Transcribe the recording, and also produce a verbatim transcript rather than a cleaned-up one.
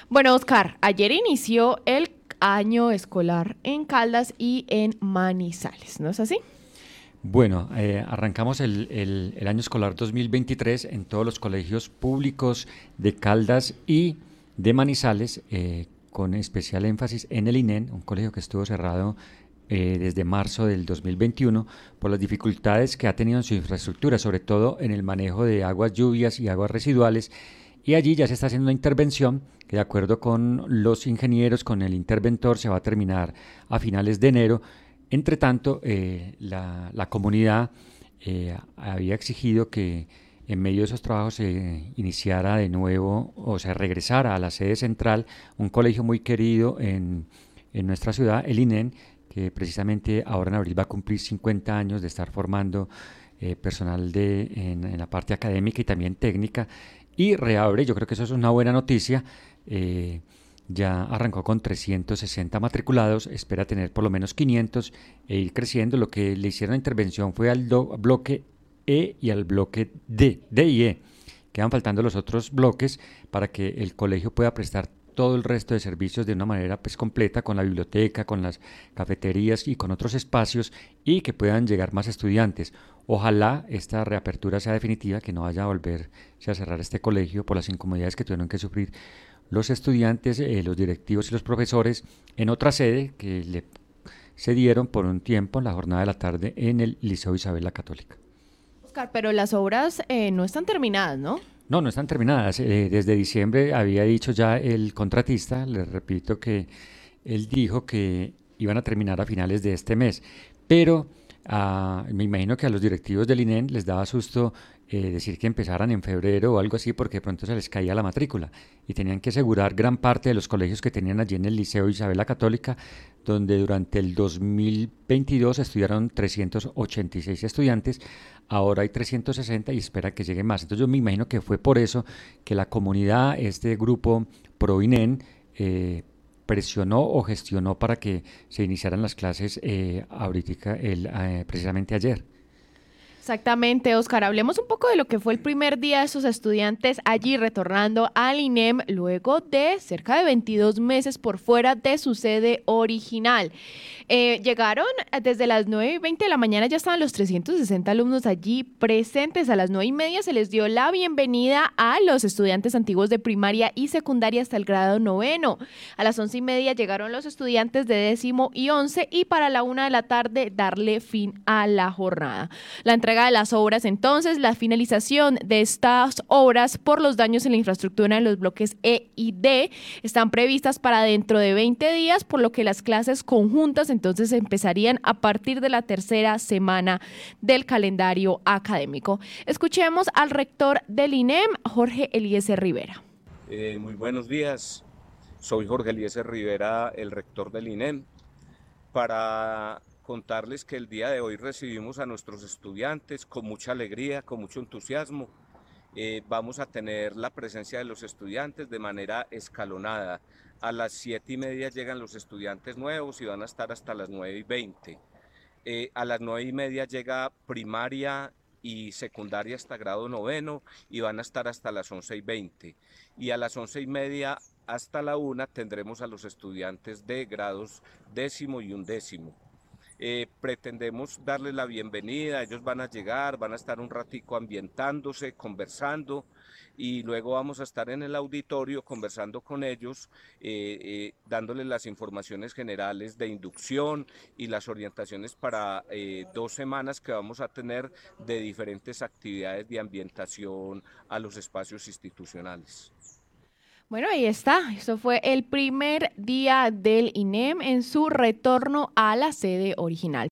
Bueno, Oscar, ayer inició el año escolar en Caldas y en Manizales, ¿no es así? Bueno, eh, arrancamos el, el- el año escolar dos mil veintitrés en todos los colegios públicos de Caldas y de Manizales, eh, con especial énfasis en el I N E N, un colegio que estuvo cerrado eh, desde marzo del dos mil veintiuno por las dificultades que ha tenido en su infraestructura, sobre todo en el manejo de aguas lluvias y aguas residuales. Y allí ya se está haciendo una intervención que, de acuerdo con los ingenieros, con el interventor, se va a terminar a finales de enero. Entre tanto, eh, la, la comunidad eh, había exigido que en medio de esos trabajos se iniciara de nuevo o se regresara a la sede central, un colegio muy querido en, en nuestra ciudad, el I N E N, que precisamente ahora en abril va a cumplir cincuenta años de estar formando eh, personal de, en, en la parte académica y también técnica, y reabre. Yo creo que eso es una buena noticia. eh, ya arrancó con trescientos sesenta matriculados, espera tener por lo menos quinientos e ir creciendo. Lo que le hicieron la intervención fue al do- bloque E y al bloque D, D y E. Quedan faltando los otros bloques para que el colegio pueda prestar todo el resto de servicios de una manera pues completa, con la biblioteca, con las cafeterías y con otros espacios, y que puedan llegar más estudiantes. Ojalá esta reapertura sea definitiva, que no vaya a volverse a cerrar este colegio por las incomodidades que tuvieron que sufrir los estudiantes, eh, los directivos y los profesores en otra sede que le cedieron por un tiempo en la jornada de la tarde en el Liceo Isabel la Católica. Oscar, pero las obras eh, no están terminadas, ¿no? No, no están terminadas. Eh, desde diciembre había dicho ya el contratista, les repito que él dijo que iban a terminar a finales de este mes, pero ah, me imagino que a los directivos del I N E N les daba susto eh, decir que empezaran en febrero o algo así, porque de pronto se les caía la matrícula y tenían que asegurar gran parte de los colegios que tenían allí en el Liceo Isabel la Católica, donde durante el dos mil veintidós estudiaron trescientos ochenta y seis estudiantes. Ahora hay trescientos sesenta y espera que llegue más. Entonces yo me imagino que fue por eso que la comunidad, este grupo pro I N E N, eh, presionó o gestionó para que se iniciaran las clases eh, ahorita, el, eh, precisamente ayer. Exactamente, Oscar. Hablemos un poco de lo que fue el primer día de sus estudiantes allí retornando al I N E M luego de cerca de veintidós meses por fuera de su sede original. Eh, llegaron desde las nueve y veinte de la mañana, ya estaban los trescientos sesenta alumnos allí presentes. A las nueve y media se les dio la bienvenida a los estudiantes antiguos de primaria y secundaria hasta el grado noveno. A las once y media llegaron los estudiantes de décimo y once, y para la una de la tarde darle fin a la jornada. La entrega de las obras, entonces, la finalización de estas obras por los daños en la infraestructura en los bloques E y D están previstas para dentro de veinte días, por lo que las clases conjuntas entonces empezarían a partir de la tercera semana del calendario académico. Escuchemos al rector del I N E M, Jorge Eliezer Rivera. Eh, muy buenos días, soy Jorge Eliezer Rivera, el rector del I N E M, para contarles que el día de hoy recibimos a nuestros estudiantes con mucha alegría, con mucho entusiasmo. Eh, vamos a tener la presencia de los estudiantes de manera escalonada. A las siete y media llegan los estudiantes nuevos y van a estar hasta las nueve y veinte. Eh, a las nueve y media llega primaria y secundaria hasta grado noveno y van a estar hasta las once y veinte. Y a las once y media hasta la una tendremos a los estudiantes de grados décimo y undécimo. Eh, pretendemos darles la bienvenida, ellos van a llegar, van a estar un ratico ambientándose, conversando, y luego vamos a estar en el auditorio conversando con ellos, eh, eh, dándoles las informaciones generales de inducción y las orientaciones para eh, dos semanas que vamos a tener de diferentes actividades de ambientación a los espacios institucionales. Bueno, ahí está. Eso fue el primer día del I N E M en su retorno a la sede original.